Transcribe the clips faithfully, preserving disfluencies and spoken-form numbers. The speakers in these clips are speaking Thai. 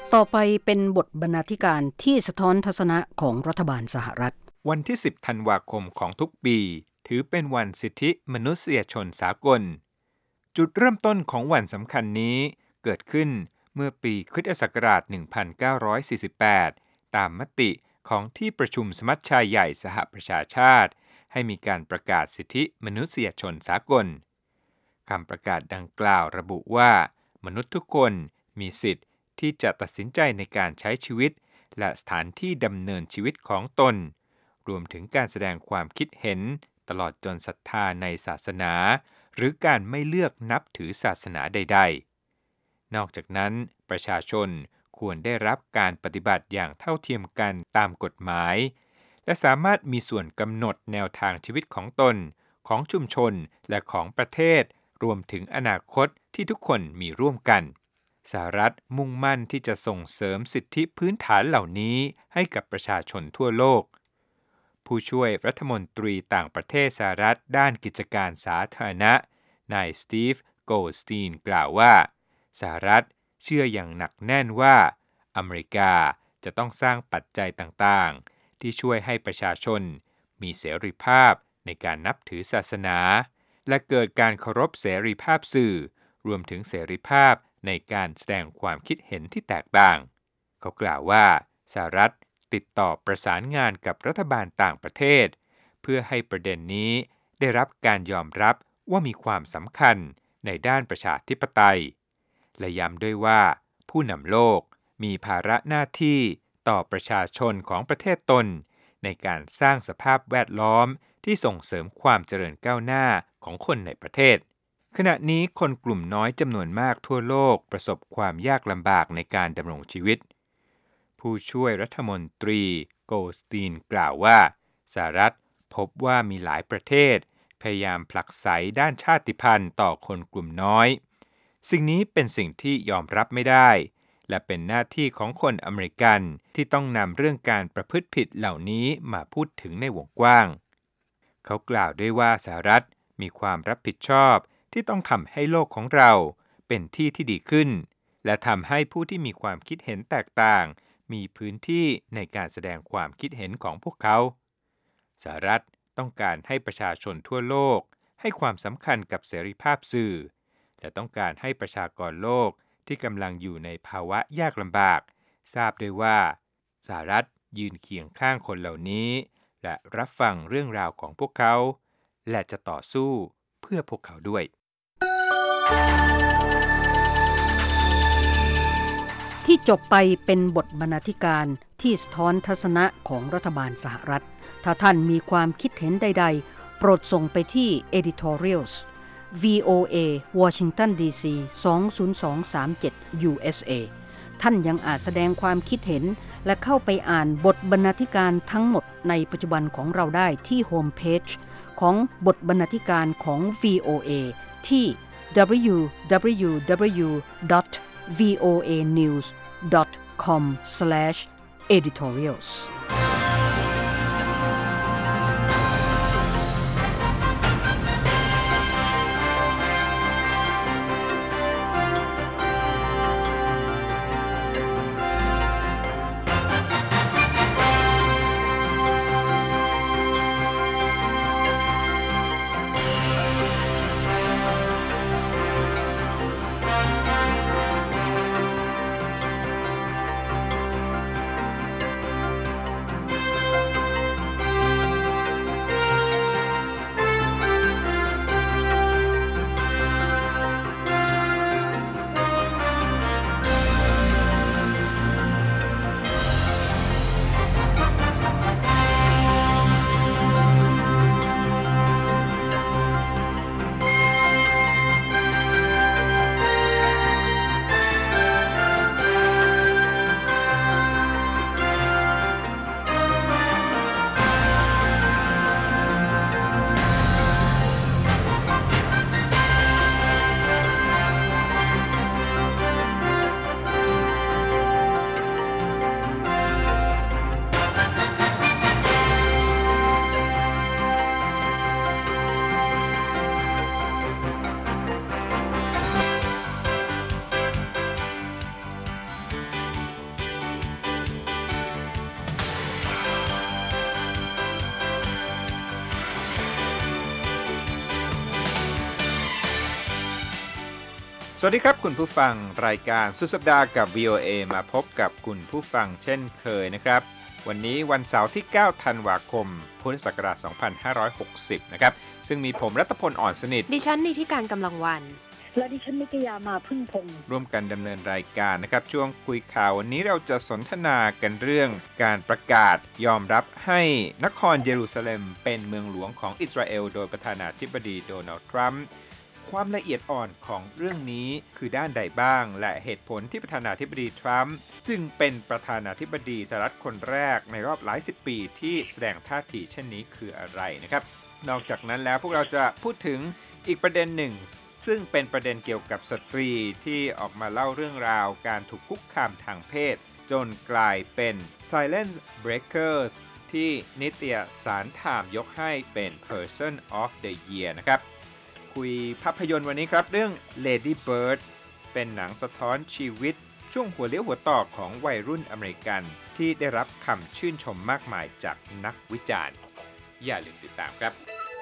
ต่อไปเป็นบทบรรณาธิการที่สะท้อนทัศนะของรัฐบาลสหรัฐวันที่สิบธันวาคมของทุกปีถือเป็นวันสิทธิมนุษยชนสากลจุดเริ่มต้นของวันสำคัญนี้เกิดขึ้นเมื่อปีคริสตศักราชหนึ่งพันเก้าร้อยสี่สิบแปดตามมติของที่ประชุมสมัชชาใหญ่สหประชาชาติให้มีการประกาศสิทธิมนุษยชนสากลคำประกาศดังกล่าวระบุว่ามนุษย์ทุกคนมีสิทธิ์ที่จะตัดสินใจในการใช้ชีวิตและสถานที่ดำเนินชีวิตของตนรวมถึงการแสดงความคิดเห็นตลอดจนศรัทธาในศาสนาหรือการไม่เลือกนับถือศาสนาใดๆนอกจากนั้นประชาชนควรได้รับการปฏิบัติอย่างเท่าเทียมกันตามกฎหมายและสามารถมีส่วนกำหนดแนวทางชีวิตของตนของชุมชนและของประเทศรวมถึงอนาคตที่ทุกคนมีร่วมกันสหรัฐมุ่งมั่นที่จะส่งเสริมสิทธิพื้นฐานเหล่านี้ให้กับประชาชนทั่วโลกผู้ช่วยรัฐมนตรีต่างประเทศสหรัฐด้านกิจการสาธารณะนายสตีฟโกลสตีนกล่าวว่าสหรัฐเชื่ออย่างหนักแน่นว่าอเมริกาจะต้องสร้างปัจจัยต่างๆที่ช่วยให้ประชาชนมีเสรีภาพในการนับถือศาสนาและเกิดการเคารพเสรีภาพสื่อรวมถึงเสรีภาพในการแสดงความคิดเห็นที่แตกต่างเขากล่าวว่าสหรัฐติดต่อประสานงานกับรัฐบาลต่างประเทศเพื่อให้ประเด็นนี้ได้รับการยอมรับว่ามีความสำคัญในด้านประชาธิปไตยและย้ำด้วยว่าผู้นำโลกมีภาระหน้าที่ต่อประชาชนของประเทศตนในการสร้างสภาพแวดล้อมที่ส่งเสริมความเจริญก้าวหน้าของคนในประเทศขณะนี้คนกลุ่มน้อยจำนวนมากทั่วโลกประสบความยากลำบากในการดำรงชีวิตผู้ช่วยรัฐมนตรีโกลสตีนกล่าวว่าสหรัฐพบว่ามีหลายประเทศพยายามผลักไสด้านชาติพันธุ์ต่อคนกลุ่มน้อยสิ่งนี้เป็นสิ่งที่ยอมรับไม่ได้และเป็นหน้าที่ของคนอเมริกันที่ต้องนำเรื่องการประพฤติผิดเหล่านี้มาพูดถึงในวงกว้างเขากล่าวด้วยว่าสหรัฐมีความรับผิดชอบที่ต้องทำให้โลกของเราเป็นที่ที่ดีขึ้นและทำให้ผู้ที่มีความคิดเห็นแตกต่างมีพื้นที่ในการแสดงความคิดเห็นของพวกเขาสหรัฐต้องการให้ประชาชนทั่วโลกให้ความสำคัญกับเสรีภาพสื่อและต้องการให้ประชากรโลกที่กำลังอยู่ในภาวะยากลำบากทราบด้วยว่าสหรัฐยืนเคียงข้างคนเหล่านี้และรับฟังเรื่องราวของพวกเขาและจะต่อสู้เพื่อพวกเขาด้วยที่จบไปเป็นบทบรรณาธิการที่สะท้อนทัศนะของรัฐบาลสหรัฐถ้าท่านมีความคิดเห็นใดๆโปรดส่งไปที่ editorials วี โอ เอ Washington ดี ซี สอง ศูนย์ สอง สาม เจ็ด ยู เอส เอ ท่านยังอาจแสดงความคิดเห็นและเข้าไปอ่านบทบรรณาธิการทั้งหมดในปัจจุบันของเราได้ที่โฮมเพจของบทบรรณาธิการของ วี โอ เอ ที่ ดับเบิลยู ดับเบิลยู ดับเบิลยู ดอท วี โอ เอ นิวส์ ดอท คอม สแลช เอดิทอเรียลส์สวัสดีครับคุณผู้ฟังรายการสุดสัปดาห์กับ วี โอ เอ มาพบกับคุณผู้ฟังเช่นเคยนะครับวันนี้วันเสาร์ที่เก้าธันวาคมพุทธศักราชสองพันห้าร้อยหกสิบนะครับซึ่งมีผมรัตพลอ่อนสนิทดิฉันนิติการกำลังวันและดิฉันนิตยามาพึ่งพงศ์ร่วมกันดำเนินรายการนะครับช่วงคุยข่าววันนี้เราจะสนทนากันเรื่องการประกาศยอมรับให้นครเยรูซาเล็มเป็นเมืองหลวงของอิสราเอลโดยประธานาธิบดีโดนัลด์ทรัมป์ความละเอียดอ่อนของเรื่องนี้คือด้านใดบ้างและเหตุผลที่ประธานาธิบดีทรัมป์จึงเป็นประธานาธิบดีสหรัฐคนแรกในรอบหลายสิบปีที่แสดงท่าทีเช่นนี้คืออะไรนะครับนอกจากนั้นแล้วพวกเราจะพูดถึงอีกประเด็นหนึ่งซึ่งเป็นประเด็นเกี่ยวกับสตรีที่ออกมาเล่าเรื่องราวการถูกคุกคามทางเพศจนกลายเป็น Silent Breakers ที่นิตยสาร Time ยกให้เป็น Person of the Year นะครับคุยภาพยนตร์วันนี้ครับเรื่อง Lady Bird เป็นหนังสะท้อนชีวิตช่วงหัวเลี้ยวหัวต่อของวัยรุ่นอเมริกันที่ได้รับคำชื่นชมมากมายจากนักวิจารณ์อย่าลืมติดตามครับ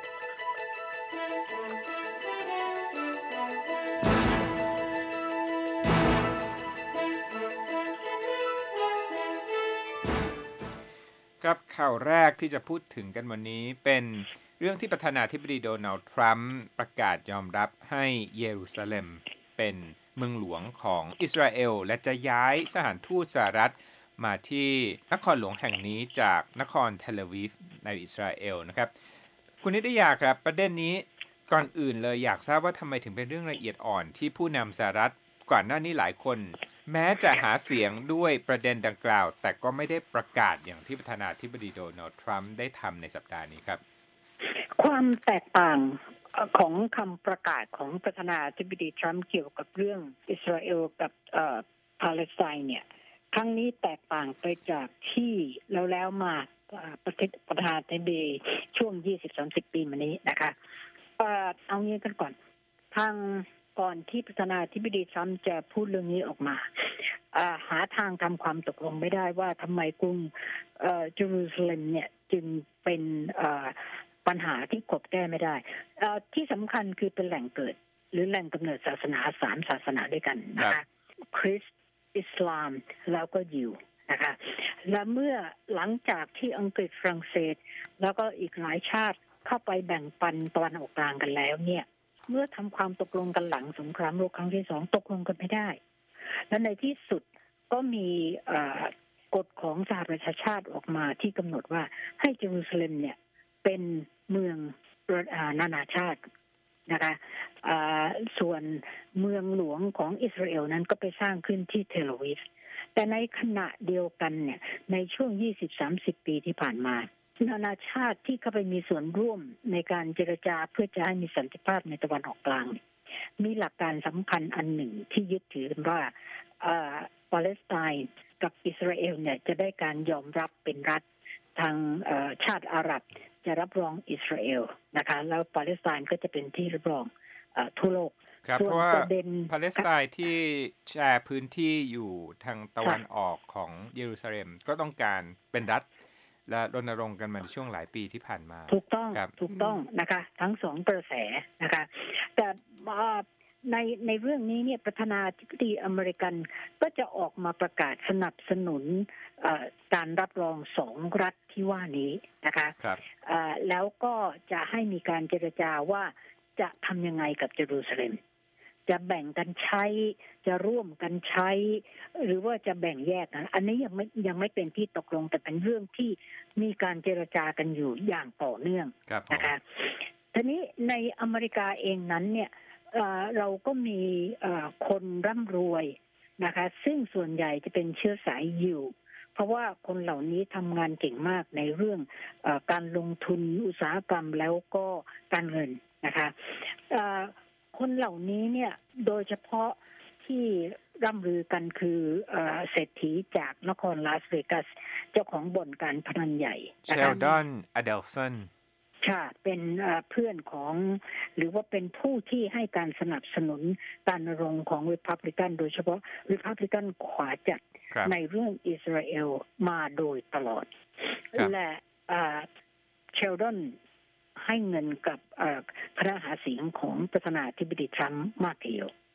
ครับข่าวแรกที่จะพูดถึงกันวันนี้เป็นเรื่องที่ประธานาธิบดีโดนัลด์ทรัมป์ประกาศยอมรับให้เยรูซาเล็มเป็นเมืองหลวงของอิสราเอลและจะย้ายสถานทูตสหรัฐมาที่นครหลวงแห่งนี้จากนครเทลอาวีฟในอิสราเอลนะครับคุณนิตยาครับประเด็นนี้ก่อนอื่นเลยอยากทราบว่าทำไมถึงเป็นเรื่องละเอียดอ่อนที่ผู้นำสหรัฐก่อนหน้านี้หลายคนแม้จะหาเสียงด้วยประเด็นดังกล่าวแต่ก็ไม่ได้ประกาศอย่างที่ประธานาธิบดีโดนัลด์ทรัมป์ได้ทำในสัปดาห์นี้ครับความแตกต่างของคำประกาศของประธานาธิบดีทรัมป์เกี่ยวกับเรื่องอิสราเอลกับเอ่อปาเลสไตน์เนี่ยครั้งนี้แตกต่างไปจากที่แล้วแล้วมาประธานาธิบดีช่วง ยี่สิบถึงสามสิบ ปีมานี้นะคะเอ่อเอางี้กันก่อนทางก่อนที่ประธานาธิบดีทรัมป์จะพูดเรื่องนี้ออกมาหาทางทำความตกลงไม่ได้ว่าทำไมกรุงเยรูซาเล็มเนี่ยจึงเป็นปัญหาที่กบแก้ไม่ได้ที่สำคัญคือเป็นแหล่งเกิดหรือแหล่งกำเนิดศาสนาสามศาสนาด้วยกันนะคะคริสต์อิสลามแล้วก็ยิวนะคะและเมื่อหลังจากที่อังกฤษฝรั่งเศสแล้วก็อีกหลายชาติเข้าไปแบ่งปันตะวันออกกลางกันแล้วเนี่ยเมื่อทำความตกลงกันหลังสงครามโลกครั้งที่สองตกลงกันไม่ได้และในที่สุดก็มีกฎของสหประชาชาติออกมาที่กำหนดว่าให้เยรูซาเล็มเนี่ยเป็นเมืองนานาชาตินะคะส่วนเมืองหลวงของอิสราเอลนั้นก็ไปสร้างขึ้นที่เทลอาวีฟแต่ในขณะเดียวกันเนี่ยในช่วง ยี่สิบถึงสามสิบ ปีที่ผ่านมานานาชาติที่เข้าไปมีส่วนร่วมในการเจรจาเพื่อจะให้มีสันติภาพในตะวันออกกลางมีหลักการสำคัญอันหนึ่งที่ยึดถือว่าปาเลสไตน์กับอิสราเอลเนี่ยจะได้การยอมรับเป็นรัฐทางชาติอาหรับจะรับรองอิสราเอลนะคะแล้วปาเลสไตน์ก็จะเป็นที่รับรองทั่วโลกครับเพราะว่าปาเลสไตน์ที่แชร์พื้นที่อยู่ทางตะวันออกของเยรูซาเล็มก็ต้องการเป็นรัฐและรณรงค์กันมาในช่วงหลายปีที่ผ่านมาถูกต้องถูกต้องนะคะทั้งสองกระแสนะคะแต่ในในเรื่องนี้เนี่ยประธานาธิบดีอเมริกันก็จะออกมาประกาศสนับสนุนการรับรองสองรัฐที่ว่านี้นะคะแล้วก็จะให้มีการเจรจาว่าจะทำยังไงกับเยรูซาเล็มจะแบ่งกันใช้จะร่วมกันใช้หรือว่าจะแบ่งแยกกันอันนี้ยังไม่ยังไม่เป็นที่ตกลงแต่เป็นเรื่องที่มีการเจรจากันอยู่อย่างต่อเนื่องนะคะทีนี้ในอเมริกาเองนั้นเนี่ยเราก็มีคนร่ำรวยนะคะซึ่งส่วนใหญ่จะเป็นเชื้อสายยิวเพราะว่าคนเหล่านี้ทำงานเก่งมากในเรื่องการลงทุนอุตสาหกรรมแล้วก็การเงินนะคะคนเหล่านี้เนี่ยโดยเฉพาะที่ร่ำลือกันคือเศรษฐีจากนครลาสเวกัสเจ้าของบ่อนการพนันใหญ่เชลดอนอเดลสันค่ะเป็นเพื่อนของหรือว่าเป็นผู้ที่ให้การสนับสนุนการรณรงค์ของ Republican โดยเฉพาะ Republican ขวาจัดในเรื่องอิสราเอลมาโดยตลอดและเชลดอนให้เงินกับคณะหาเสียงของประธานาธิบดีทรัมป์มากทีเดียว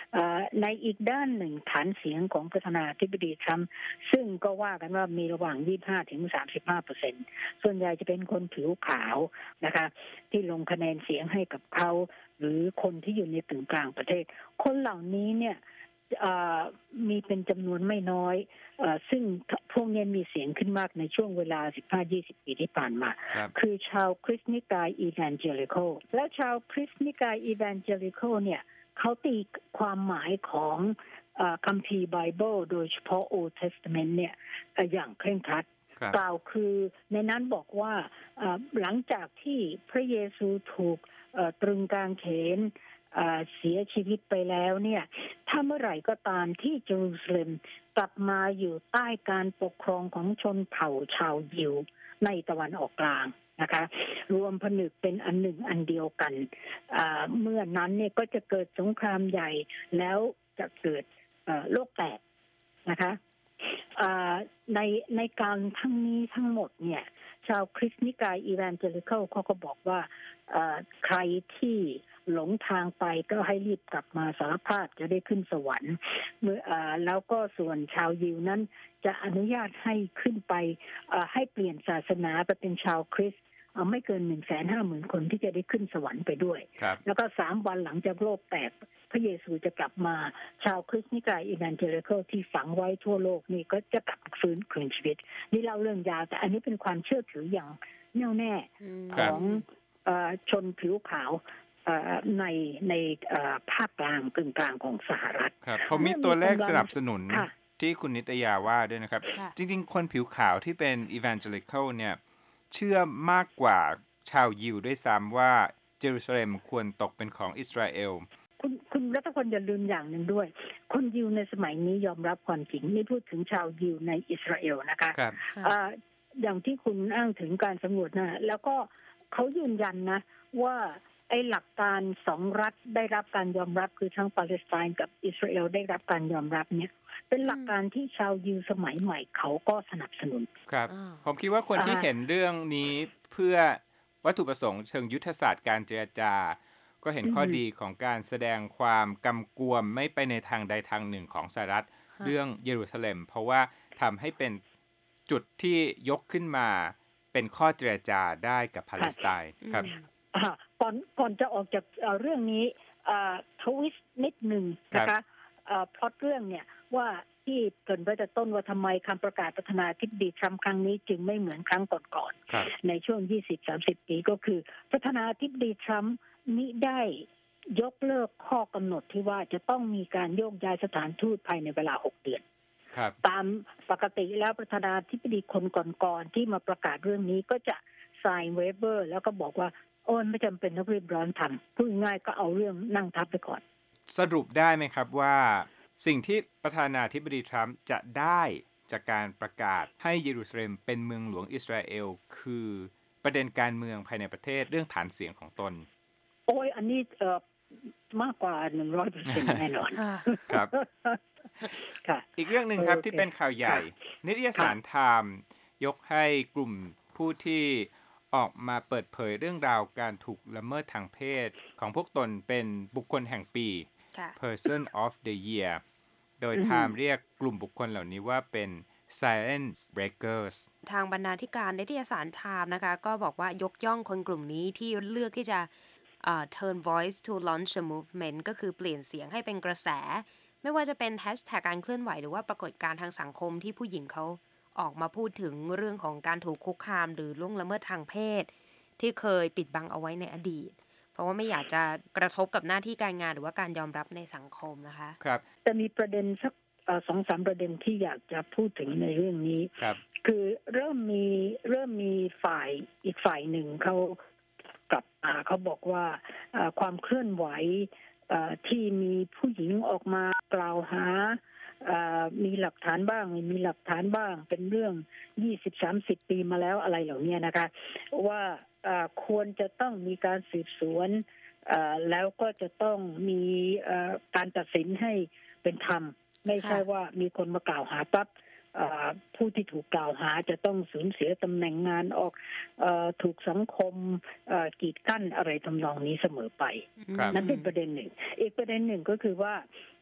ในอีกด้านหนึ่งฐานเสียงของประธานาธิบดีทรัมป์ซึ่งก็ว่ากันว่ามีระหว่าง ยี่สิบห้าถึงสามสิบห้าเปอร์เซ็นต์ ส่วนใหญ่จะเป็นคนผิวขาวนะคะที่ลงคะแนนเสียงให้กับเขาหรือคนที่อยู่ในกึ่งกลางประเทศคนเหล่านี้เนี่ยมีเป็นจำนวนไม่น้อยซึ่งพวกนี้มีเสียงขึ้นมากในช่วงเวลา สิบห้าถึงยี่สิบ ปีที่ผ่านมาค, คือชาวคริสต์นิกายอีแวนเจลิคอลและชาวคริสต์นิกายอีแวนเจลิคอลเนี่ยเขาตีความหมายของคัมภีร์ไบเบิลโดยเฉพาะ Old Testament เนี่ยอย่างเคร่งครัดกล่าวคือในนั้นบอกว่าหลังจากที่พระเยซูถูกตรึงกางเขนเสียชีวิตไปแล้วเนี่ยถ้าเมื่อไหร่ก็ตามที่เยรูซาเล็มกลับมาอยู่ใต้การปกครองของชนเผ่าชาวยิวในตะวันออกกลางนะคะรวมผนึกเป็นอันหนึ่งอันเดียวกันเมื่อนั้นเนี่ยก็จะเกิดสงครามใหญ่แล้วจะเกิดโลกแตกนะคะในในการทั้งนี้ทั้งหมดเนี่ยชาวคริสต์นิกายอีแวนเจลิคอลเขาก็บอกว่าใครที่หลงทางไปก็ให้รีบกลับมาสารภาพจะได้ขึ้นสวรรค์เมื่อแล้วก็ส่วนชาวยิวนั้นจะอนุญาตให้ขึ้นไปให้เปลี่ยนศาสนาไปเป็นชาวคริสต์ไม่เกิน หนึ่งแสนห้าหมื่น คนที่จะได้ขึ้นสวรรค์ไปด้วยแล้วก็สามวันหลังจากโลกแตกพระเยซูจะกลับมาชาวคริสต์นิกายอีแวนเจลิคอลที่ฝังไว้ทั่วโลกนี่ก็จะกลับฟื้นคืนชีวิตนี่เล่าเรื่องยาวแต่อันนี้เป็นความเชื่อถืออย่างแน่วแน่ของชนผิวขาวในในภาคกลางกึ่งกลางของสหรัฐครับเขามีตัวเลขสนับสนุนที่คุณนิตยาว่าด้วยนะครับจริงๆคนผิวขาวที่เป็น evangelical เนี่ยเชื่อมากกว่าชาวยิวด้วยซ้ำว่าเยรูซาเล็มควรตกเป็นของอิสราเอลคุณคุณรัฐพลอย่าลืมอย่างหนึ่งด้วยคนยิวในสมัยนี้ยอมรับความจริงนี่พูดถึงชาวยิวในอิสราเอลนะคะครับอย่างที่คุณอ้างถึงการสำรวจนะแล้วก็เขายืนยันนะว่าไอ้หลักการสองรัฐได้รับการยอมรับคือทั้งปาเลสไตน์กับอิสราเอลได้รับการยอมรับเนี่ยเป็นหลักการที่ชาวยิวสมัยใหม่เขาก็สนับสนุนครับผมคิดว่าคนที่เห็นเรื่องนี้เพื่อวัตถุประสงค์เชิงยุทธศาสตร์การเจรจาก็เห็นข้อดีของการแสดงความกำกวมไม่ไปในทางใดทางหนึ่งของสหรัฐเรื่องเยรูซาเล็มเพราะว่าทำให้เป็นจุดที่ยกขึ้นมาเป็นข้อเจรจาได้กับปาเลสไตน์ครับก่อนก่อนจะออกจากเรื่องนี้ทวิสต์นิดหนึ่งนะคะพล็อตเรื่องเนี่ยว่าที่เกริ่นไว้แต่ต้นว่าทำไมคำประกาศประธานาธิบดีทรัมป์ครั้งนี้จึงไม่เหมือนครั้งก่อนๆในช่วง ยี่สิบถึงสามสิบ ปีก็คือประธานาธิบดีทรัมป์มิได้ยกเลิกข้อกำหนดที่ว่าจะต้องมีการโยกย้ายสถานทูตภายในเวลาหกเดือนตามปกติแล้วประธานาธิบดีคนก่อนๆที่มาประกาศเรื่องนี้ก็จะ sign waiver แล้วก็บอกว่าโอ้ไม่จำเป็นต้องรีบร้อนทำพูดง่ายก็เอาเรื่องนั่งทับไปก่อนสรุปได้ไหมครับว่าสิ่งที่ประธานาธิบดีทรัมป์จะได้จากการประกาศให้เยรูซาเล็มเป็นเมืองหลวงอิสราเอลคือประเด็นการเมืองภายในประเทศเรื่องฐานเสียงของตนโอ้ยอันนี้เอ่อมากกว่า หนึ่งร้อยเปอร์เซ็นต์ แน่นอนครับอีกเรื่องนึงครับที่เป็นข่าวใหญ่นิตยสารไทม์ยกให้กลุ่มผู้ที่ออกมาเปิดเผยเรื่องราวการถูกละเมิดทางเพศของพวกตนเป็นบุคคลแห่งปี Person of the Year โดยไทม์เรียกกลุ่มบุคคลเหล่านี้ว่าเป็น Silence Breakers ทางบรรณาธิการนิตยสารไทม์นะคะก็บอกว่ายกย่องคนกลุ่มนี้ที่เลือกที่จะ uh, turn voice to launch a movement ก็คือเปลี่ยนเสียงให้เป็นกระแสไม่ว่าจะเป็นแฮชแท็กการเคลื่อนไหวหรือว่าปรากฏการณ์ทางสังคมที่ผู้หญิงเขาออกมาพูดถึงเรื่องของการถูกคุกคามหรือล่วงละเมิดทางเพศที่เคยปิดบังเอาไว้ในอดีตเพราะว่าไม่อยากจะกระทบกับหน้าที่การงานหรือว่าการยอมรับในสังคมนะคะครับแต่มีประเด็นสักสองสามประเด็นที่อยากจะพูดถึงในเรื่องนี้ครับคือเริ่มมีเริ่มมีฝ่ายอีกฝ่ายหนึ่งเขากลับมาเขาบอกว่าความเคลื่อนไหวที่มีผู้หญิงออกมากล่าวหามีหลักฐานบ้างไม่มีหลักฐานบ้างเป็นเรื่อง ยี่สิบถึงสามสิบ ปีมาแล้วอะไรเหล่านี้นะคะว่าควรจะต้องมีการสืบสวนแล้วก็จะต้องมีการตัดสินให้เป็นธรรมไม่ใช่ว่ามีคนมากล่าวหาปั๊บผู้ที่ถูกกล่าวหาจะต้องสูญเสียตำแหน่งงานออกถูกสังคมกีดกั้นอะไรทำนองนี้เสมอไปนั่นเป็นประเด็นหนึ่งอีกประเด็นหนึ่งก็คือว่า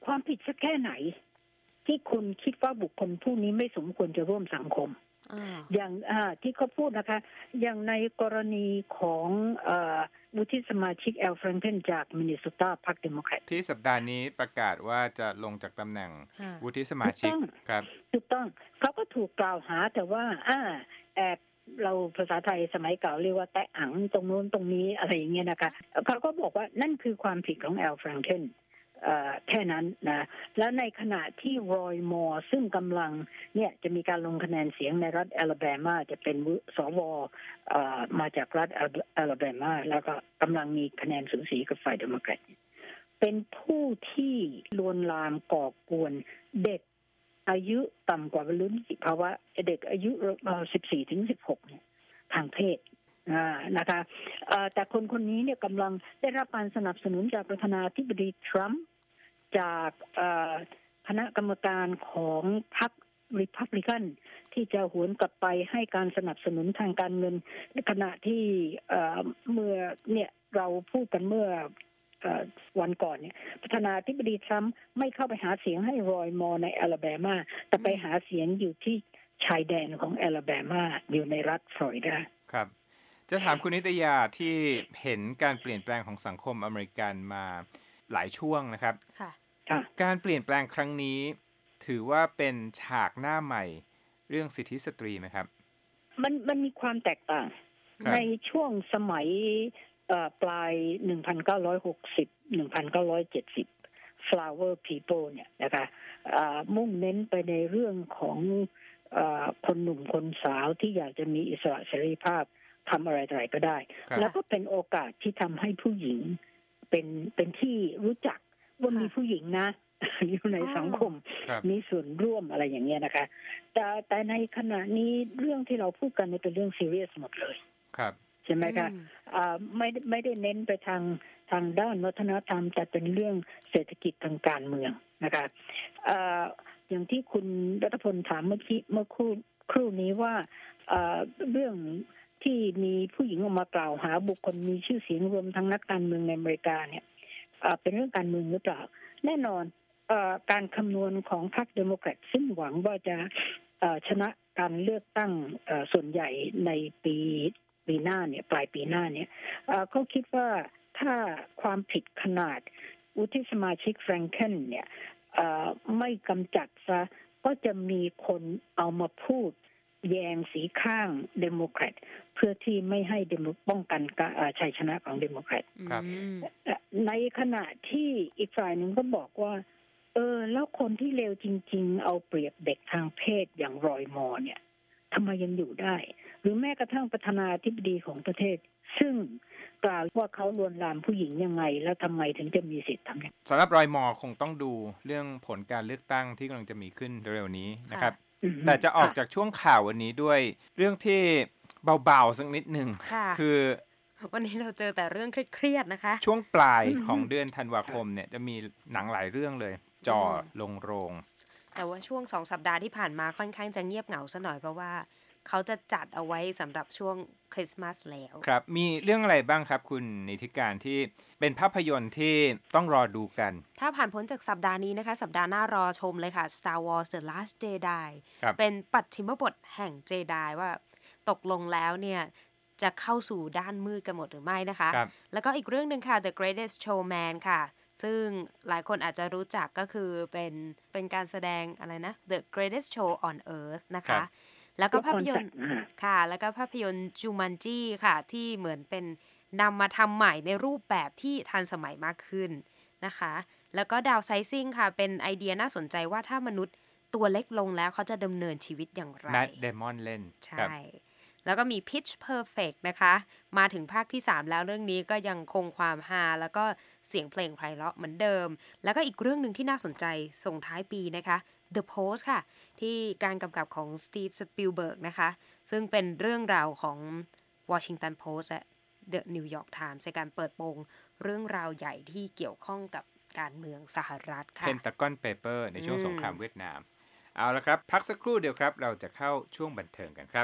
ความผิดสักแค่ไหนที่คุณคิดว่าบุคคลผู้นี้ไม่สมควรจะร่วมสังคมอย่างที่เขาพูดนะคะอย่างในกรณีของวุฒิสมาชิกแอล แฟรงเกนจากมินนิโซตาพรรคเดโมแครตที่สัปดาห์นี้ประกาศว่าจะลงจากตำแหน่งวุฒิสมาชิกครับถูกต้องเขาก็ถูกกล่าวหาแต่ว่าอ่าแอบเราภาษาไทยสมัยเก่าเรียกว่าแตะอังตรงโน้นตรงนี้อะไรอย่างเงี้ยนะคะเขาก็บอกว่านั่นคือความผิดของแอล แฟรงเกนแค่นั้นนะแล้วในขณะที่รอยมอร์ซึ่งกำลังเนี่ยจะมีการลงคะแนนเสียงในรัฐแอลาแบมาจะเป็นสวมาจากรัฐแอลาแบมาแล้วก็กำลังมีคะแนนสูสีกับฝ่ายเดโมแครตเป็นผู้ที่ลวนลามก่อกวนเด็กอายุต่ำกว่าบรรลุนิติภาวะเด็กอายุสิบสี่ถึงสิบหกเนี่ยทางเพศนะคะแต่คนคนนี้เนี่ยกำลังได้รับการสนับสนุนจากประธานาธิบดีทรัมป์จากคณะกรรมการของพรรครีพับลิกันที่จะหวนกลับไปให้การสนับสนุนทางการเงินในขณะที่เมื่อเนี่ยเราพูดกันเมื่อวันก่อนเนี่ยประธานาธิบดีทรัมป์ไม่เข้าไปหาเสียงให้รอยมอร์ในแอลาแบมาแต่ไปหาเสียงอยู่ที่ชายแดนของแอลาแบมาอยู่ในรัฐฟลอริดาครับจะถามคุณนิตยาที่เห็นการเปลี่ยนแปลงของสังคมอเมริกันมาหลายช่วงนะครับการเปลี่ยนแปลงครั้งนี้ถือว่าเป็นฉากหน้าใหม่เรื่องสิทธิสตรีไหมครับมันมันมีความแตกต่างในช่วงสมัยปลาย หนึ่งพันเก้าร้อยหกสิบ หนึ่งพันเก้าร้อยเจ็ดสิบ Flower People เนี่ยนะคะมุ่งเน้นไปในเรื่องของคนหนุ่มคนสาวที่อยากจะมีอิสระเสรีภาพทำอะไรอะไรก็ได้แล้วก็เป็นโอกาสที่ทำให้ผู้หญิงเป็นเป็นที่รู้จักว่ามีผู้หญิงนะอยู่ในสังคมมีส่วนร่วมอะไรอย่างเงี้ยนะคะแต่แต่ในขณะนี้เรื่องที่เราพูดกันเป็นเรื่องซีเรียสหมดเลยครับใช่ไหมคะอ่าไม่ไม่ได้เน้นไปทางทางด้านวัฒนธรรมแต่เป็นเรื่องเศรษฐกิจทางการเมืองนะคะอ่าอย่างที่คุณรัตพลถามเมื่อกี้เมื่อครู่ครู่นี้ว่าอ่าเรื่องที่มีผู้หญิงออกมากล่าวหาบุคคลมีชื่อเสียงรวมทั้งนักการเมืองในอเมริกาเนี่ยเป็นเรื่องการเมืองหรือเปล่าแน่นอนการคำนวณของพรรคเดโมแครตซึ่งหวังว่าจะชนะการเลือกตั้งส่วนใหญ่ในปีปีหน้าเนี่ยปลายปีหน้าเนี่ยเขาคิดว่าถ้าความผิดขนาดวุฒิสมาชิกแฟรงเกนเนี่ยไม่กำจัดซะก็จะมีคนเอามาพูดแยงสีข้างเดโมแครตเพื่อที่ไม่ให้เดโมป้องกันชัยชนะของเดโมแครตในขณะที่อีกฝ่ายหนึ่งก็บอกว่าเออแล้วคนที่เลวจริงๆเอาเปรียบเด็กทางเพศอย่างรอยมอร์เนี่ยทำไมยังอยู่ได้หรือแม้กระทั่งประธานาธิบดีของประเทศซึ่งกล่าวว่าเขาลวนลามผู้หญิงยังไงแล้วทำไมถึงจะมีสิทธิ์ทำอย่างสำหรับรอยมอร์คงต้องดูเรื่องผลการเลือกตั้งที่กำลังจะมีขึ้นเร็วๆนี้นะครับแต่จะออกจากช่วงข่าววันนี้ด้วยเรื่องที่เบาๆสักนิดนึงคือวันนี้เราเจอแต่เรื่องเครียดๆนะคะช่วงปลายของเดือนธันวาคมเนี่ยจะมีหนังหลายเรื่องเลยจ่อลงโรงแต่ว่าช่วงสองสัปดาห์ที่ผ่านมาค่อนข้างจะเงียบเหงาซะหน่อยเพราะว่าเขาจะจัดเอาไว้สำหรับช่วงคริสต์มาสแล้วครับมีเรื่องอะไรบ้างครับคุณนิติการที่เป็นภาพยนตร์ที่ต้องรอดูกันถ้าผ่านพ้นจากสัปดาห์นี้นะคะสัปดาห์หน้ารอชมเลยค่ะ Star Wars The Last Jedi เป็นปัจฉิมบทแห่งเจไดว่าตกลงแล้วเนี่ยจะเข้าสู่ด้านมืดกันหมดหรือไม่นะคะแล้วก็อีกเรื่องนึงค่ะ The Greatest Showman ค่ะซึ่งหลายคนอาจจะรู้จักก็คือเป็นเป็นการแสดงอะไรนะ The Greatest Show on Earth นะคะแล้วก็ภาพยนตร์ค่ะแล้วก็ภาพยนตร์จูมันจี้ค่ะที่เหมือนเป็นนำมาทำใหม่ในรูปแบบที่ทันสมัยมากขึ้นนะคะแล้วก็ดาวไซซิ่งค่ะเป็นไอเดียน่าสนใจว่าถ้ามนุษย์ตัวเล็กลงแล้วเขาจะดำเนินชีวิตอย่างไรแมทเดมอนเล่นใช่แล้วก็มี Pitch Perfect นะคะมาถึงภาคที่สามแล้วเรื่องนี้ก็ยังคงความฮาแล้วก็เสียงเพลงไพเราะเหมือนเดิมแล้วก็อีกเรื่องนึงที่น่าสนใจส่งท้ายปีนะคะ The Post ค่ะที่การกำกับของ Steve Spielberg นะคะซึ่งเป็นเรื่องราวของ Washington Post และ The New York Times ในการเปิดโปงเรื่องราวใหญ่ที่เกี่ยวข้องกับการเมืองสหรัฐค่ะ Pentagon Paper ในช่วงสงครามเวียดนามเอาละครับพักสักครู่เดียวครับเราจะเข้าช่วงบันเทิงกันครับ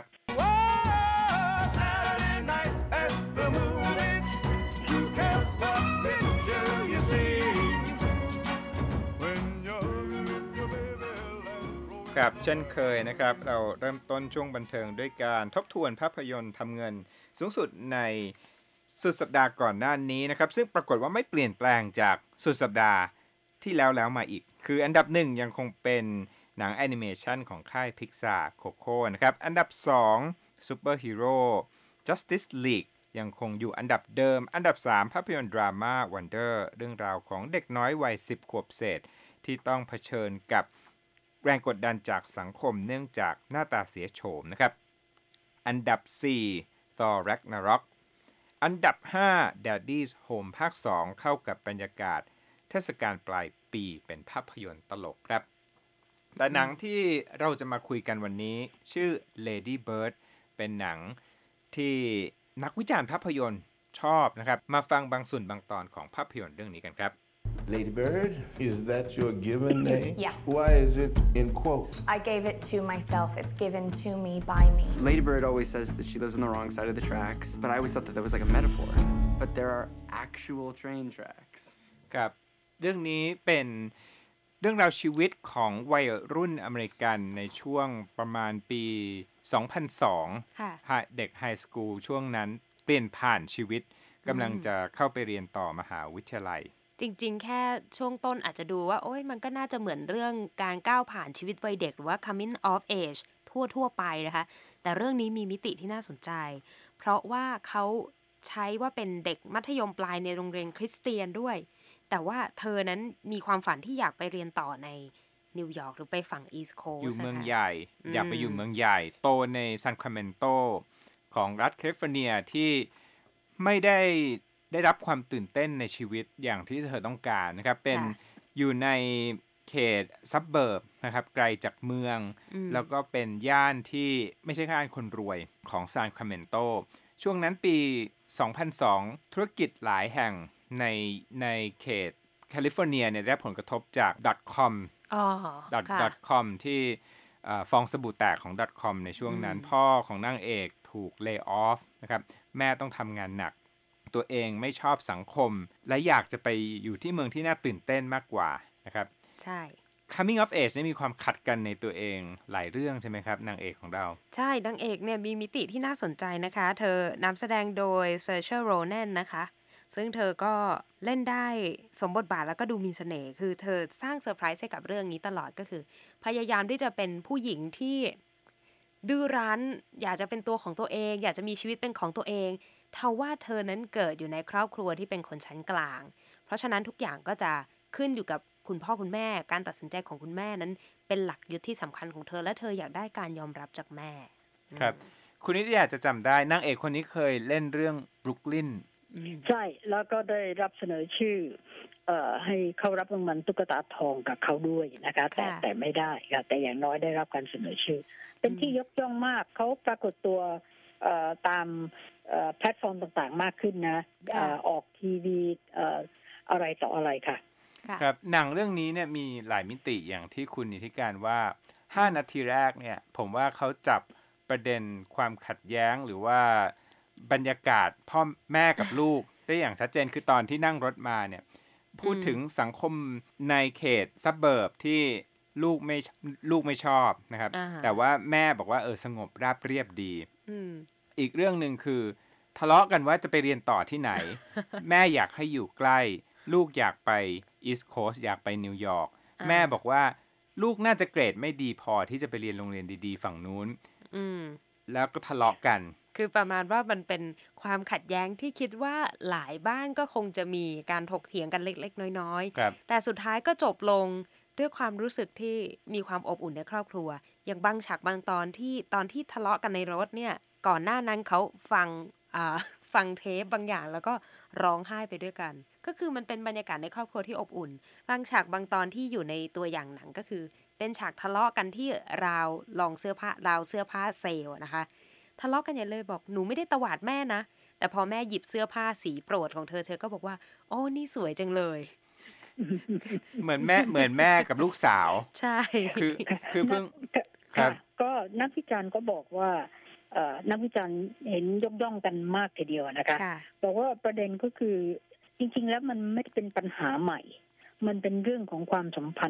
Saturday night at the movies You can't stop it till you see When ครับเช่นเคยนะครับเราเริ่มต้นช่วงบันเทิงด้วยการทบทวนภาพยนตร์ทำเงินสูงสุดในสุดสัปดาห์ก่อนหน้านี้นะครับซึ่งปรากฏว่าไม่เปลี่ยนแปลงจากสุดสัปดาห์ที่แล้วแล้วมาอีกคืออันดับหนึ่งยังคงเป็นหนังแอนิเมชันของค่าย Pixar Coco นะครับอันดับสอง Superhero Justice League ยังคงอยู่อันดับเดิมอันดับสามภาพยนตร์ดราม่า Wonder เรื่องราวของเด็กน้อยวัยสิบขวบเศษที่ต้องเผชิญกับแรงกดดันจากสังคมเนื่องจากหน้าตาเสียโฉมนะครับอันดับสี่ Thor Ragnarok อันดับห้า Daddy's Home ภาคสองเข้ากับบรรยากาศเทศกาลปลายปีเป็นภาพยนตร์ตลกครับและหนังที่เราจะมาคุยกันวันนี้ชื่อ Lady Bird เป็นหนังที่นักวิจารณ์ภาพยนตร์ชอบนะครับมาฟังบางส่วนบางตอนของภาพยนตร์เรื่องนี้กันครับ Lady Bird, is that your given name? Yeah. Why is it in quotes? I gave it to myself. It's given to me by me. Lady Bird always says that she lives on the wrong side of the tracks, but I always thought that that was like a metaphor. But there are actual train tracks. ครับเรื่องนี้เป็นเรื่องราวชีวิตของวัยรุ่นอเมริกันในช่วงประมาณปีสองพันสองค่ะเด็กไฮสคูลช่วงนั้นเปลี่ยนผ่านชีวิตกำลังจะเข้าไปเรียนต่อมหาวิทยาลัยจริงๆแค่ช่วงต้นอาจจะดูว่าโอ๊ยมันก็น่าจะเหมือนเรื่องการก้าวผ่านชีวิตวัยเด็กหรือว่า coming of age ทั่วๆไปนะคะแต่เรื่องนี้มีมิติที่น่าสนใจเพราะว่าเขาใช้ว่าเป็นเด็กมัธยมปลายในโรงเรียนคริสเตียนด้วยแต่ว่าเธอนั้นมีความฝันที่อยากไปเรียนต่อในนิวยอร์กหรือไปฝั่งอีสต์โคสต์อยู่เมืองใหญ่อยากไปอยู่เมืองใหญ่โตในซานคราเมนโตของรัฐแคลิฟอร์เนียที่ไม่ได้ได้รับความตื่นเต้นในชีวิตอย่างที่เธอต้องการนะครับเป็นอยู่ในเขตซับเบิร์บนะครับไกลจากเมืองแล้วก็เป็นย่านที่ไม่ใช่ย่านคนรวยของซานคราเมนโตช่วงนั้นปีสองพันสองธุรกิจหลายแห่งในในเขตแคลิฟอร์เนียเนี่ยได้ผลกระทบจาก .com อ๋อ .com ที่ฟองสบู่แตกของ .com ในช่วงนั้นพ่อของนางเอกถูกเลย์ออฟนะครับแม่ต้องทำงานหนักตัวเองไม่ชอบสังคมและอยากจะไปอยู่ที่เมืองที่น่าตื่นเต้นมากกว่านะครับใช่ coming of age นี่มีความขัดกันในตัวเองหลายเรื่องใช่ไหมครับนางเอกของเราใช่นางเอกเนี่ยมีมิติที่น่าสนใจนะคะเธอนำแสดงโดยเซอร์เชียลโรแนนนะคะซึ่งเธอก็เล่นได้สมบทบาทแล้วก็ดูมีเสน่ห์คือเธอสร้างเซอร์ไพรส์ให้กับเรื่องนี้ตลอดก็คือพยายามที่จะเป็นผู้หญิงที่ดื้อรั้นอยากจะเป็นตัวของตัวเองอยากจะมีชีวิตเป็นของตัวเองทว่าเธอนั้นเกิดอยู่ในครอบครัวที่เป็นคนชั้นกลางเพราะฉะนั้นทุกอย่างก็จะขึ้นอยู่กับคุณพ่อคุณแม่การตัดสินใจของคุณแม่นั้นเป็นหลักยึดที่สำคัญของเธอและเธออยากได้การยอมรับจากแม่ครับคุณนิติอยากจะจำได้นางเอกคนนี้เคยเล่นเรื่องบรุกลินใช่แล้วก็ได้รับเสนอชื่อเอ่อให้เขารับรางวัลตุ๊กตาทองกับเขาด้วยนะคะแต่แต่ไม่ได้ค่ะแต่อย่างน้อยได้รับการเสนอชื่อเป็นที่ยกย่องมากเขาปรากฏตัวเอ่อตามเอ่อแพลตฟอร์มต่างๆมากขึ้นนะเอ่อออกทีวีเอ่ออะไรต่ออะไรค่ะครับหนังเรื่องนี้เนี่ยมีหลายมิติอย่างที่คุณนิติการว่าห้านาทีแรกเนี่ยผมว่าเขาจับประเด็นความขัดแย้งหรือว่าบรรยากาศพ่อแม่กับลูกได้อย่างชัดเจนคือตอนที่นั่งรถมาเนี่ยพูดถึงสังคมในเขตซับเบิร์บที่ลูกไม่ลูกไม่ชอบนะครับแต่ว่าแม่บอกว่าเออสงบราบเรียบดีอีกเรื่องนึงคือทะเลาะกันว่าจะไปเรียนต่อที่ไหน แม่อยากให้อยู่ใกล้ลูกอยากไปอีสต์โคสต์อยากไปนิวยอร์กแม่บอกว่าลูกน่าจะเกรดไม่ดีพอที่จะไปเรียนโรงเรียนดีๆฝั่งนู้นแล้วก็ทะเลาะกันคือประมาณว่ามันเป็นความขัดแย้งที่คิดว่าหลายบ้านก็คงจะมีการถกเถียงกันเล็กๆน้อยๆแต่สุดท้ายก็จบลงด้วยความรู้สึกที่มีความอบอุ่นในครอบครัวอย่างบางฉากบางตอนที่ตอนที่ทะเลาะกันในรถเนี่ยก่อนหน้านั้นเขาฟังอ่าฟังเทปบางอย่างแล้วก็ร้องไห้ไปด้วยกันก็คือมันเป็นบรรยากาศในครอบครัวที่อบอุ่นบางฉากบางตอนที่อยู่ในตัวอย่างหนังก็คือเป็นฉากทะเลาะกันที่ราวลองเสื้อผ้าราวเสื้อผ้าเซลล์นะคะทะเลาะกันอย่างเลยบอกหนูไม่ได้ตวาดแม่นะแต่พอแม่หยิบเสื้อผ้าสีโปรดของเธอเธอก็บอกว่าโอ้นี่สวยจังเลยเหมือนแม่เหมือนแม่กับลูกสาวใช่คือคือเพิ่งครับก็นักวิจารณ์ก็บอกว่านักวิจารณ์เห็นยกย่องกันมากทีเดียวนะคะบอกว่าประเด็นก็คือจริงๆแล้วมันไม่เป็นปัญหาใหม่มันเป็นเรื่องของความสัมพันธ์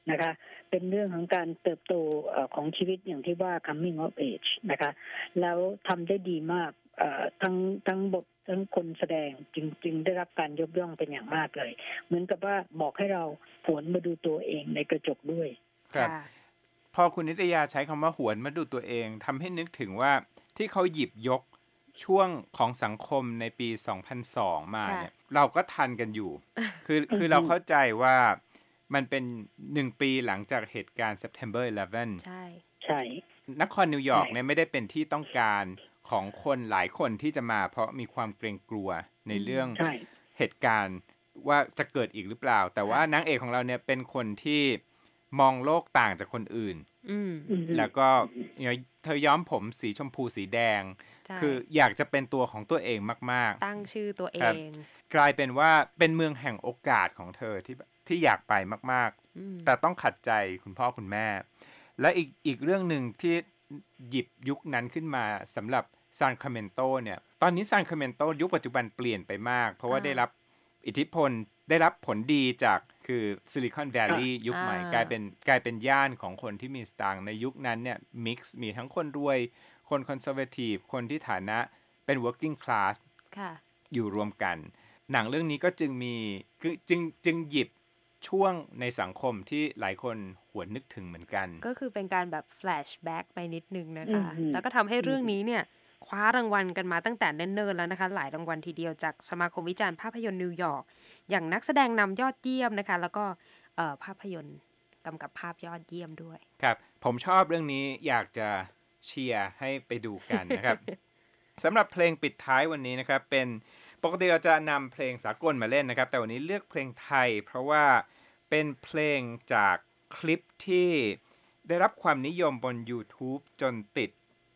นะคะเป็นเรื่องของการเติบโตของชีวิตอย่างที่ว่า coming of age นะคะแล้วทำได้ดีมากทั้งทั้งบททั้งคนแสดงจริงๆได้รับการยกย่องเป็นอย่างมากเลยเหมือนกับว่าบอกให้เราหวนมาดูตัวเองในกระจกด้วยครับพอคุณนิตยาใช้คำว่าหวนมาดูตัวเองทำให้นึกถึงว่าที่เขาหยิบยกช่วงของสังคมในปีสองพันสองมาเนี่ยเราก็ทันกันอยู่ คือคือเราเข้าใจว่ามันเป็นหนึ่งปีหลังจากเหตุการณ์ September สิบเอ็ดใช่ใช่นครนิวยอร์กเนี่ยไม่ได้เป็นที่ต้องการของคนหลายคนที่จะมาเพราะมีความเกรงกลัวในเรื่องเหตุการณ์ว่าจะเกิดอีกหรือเปล่าแต่ว่านางเอกของเราเนี่ยเป็นคนที่มองโลกต่างจากคนอื่นแล้วก็เธอย้อมผมสีชมพูสีแดงคืออยากจะเป็นตัวของตัวเองมากๆตั้งชื่อตัวเองกลายเป็นว่าเป็นเมืองแห่งโอกาสของเธอที่ที่อยากไปมากๆแต่ต้องขัดใจคุณพ่อคุณแม่และอีกอีกเรื่องหนึ่งที่หยิบยุคนั้นขึ้นมาสำหรับซานคราเมนโตเนี่ยตอนนี้ซานคราเมนโตยุคปัจจุบันเปลี่ยนไปมากเพราะว่าได้รับอิทธิพลได้รับผลดีจากคือซิลิคอนแวลลีย์ยุคใหม่กลายเป็นกลายเป็นย่านของคนที่มีสตางค์ในยุคนั้นเนี่ยมิกซ์มีทั้งคนรวยคนคอนเซอร์เวทีฟคนที่ฐานะเป็น working class อยู่รวมกันหนังเรื่องนี้ก็จึงมีคือจึงจึงหยิบช่วงในสังคมที่หลายคนหวนนึกถึงเหมือนกันก็คือเป็นการแบบแฟลชแบ็กไปนิดนึงนะคะแล้วก็ทำให้เรื่องนี้เนี่ยคว้ารางวัลกันมาตั้งแต่เนิ่นๆแล้วนะคะหลายรางวัลทีเดียวจากสมาคมวิจารณ์ภาพยนตร์นิวยอร์กอย่างนักแสดงนำยอดเยี่ยมนะคะแล้วก็ภาพยนตร์กำกับภาพยอดเยี่ยมด้วยครับผมชอบเรื่องนี้อยากจะเชียร์ให้ไปดูกันนะครับ สำหรับเพลงปิดท้ายวันนี้นะครับเป็นปกติเราจะนำเพลงสากลมาเล่นนะครับแต่วันนี้เลือกเพลงไทยเพราะว่าเป็นเพลงจากคลิปที่ได้รับความนิยมบน YouTube จนติด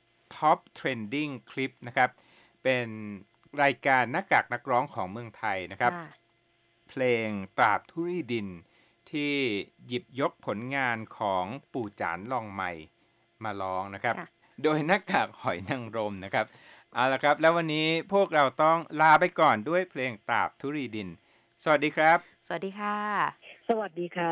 Top Trending คลิปนะครับเป็นรายการหน้ากากนักร้องของเมืองไทยนะครับเพลงตราบธุรีดินที่หยิบยกผลงานของปู่จานลองใหม่มาร้องนะครับโดยหน้ากากหอยนางรมนะครับเอาละครับแล้ววันนี้พวกเราต้องลาไปก่อนด้วยเพลงตราบธุรีดินสวัสดีครับสวัสดีค่ะสวัสดีค่ะ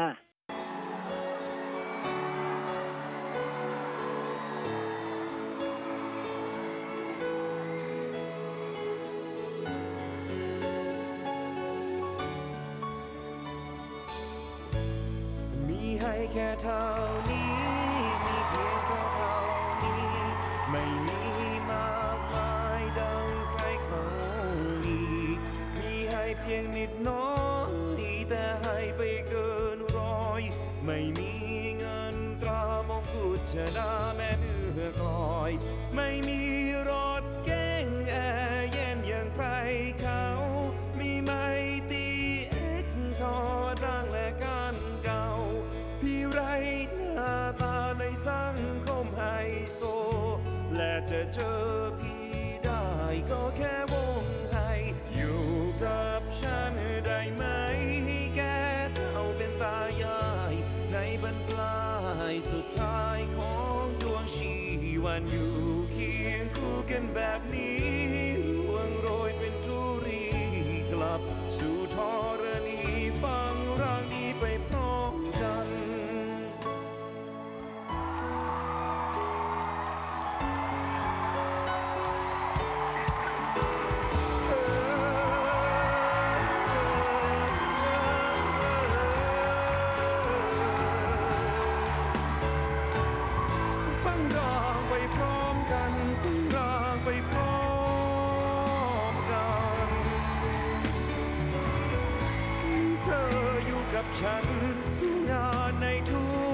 มีให้แค่เท่านี้มีเพียงแค่เท่านี้ไม่มีมากมายดังใครเขามีมีให้เพียงนิดน้อยแต่ให้ไปเกินร้อยไม่มีเงินตรามงกุฎชนะแม้เดือกลอยไม่มีรถเก๋งแอร์เย็นอย่างใครเขามีไม่ตีเอ็กซ์ทอดังและกันเก่าพี่ไรหน้าตาในสังคมไฮโซและจะเจอพี่ได้ก็แค่วงไฮอยู่กับฉันได้ไหมให้แกเท่าเป็นตายายในบรรปลายสุดท้ายของดวงชีวันอยู่เคียงคู่กันแบบนี้ร่วงโรยเป็นธุรีกลับสู่ธรณีฟังร่างนี้ไปพร้อมกันฉันสู้งานในทุ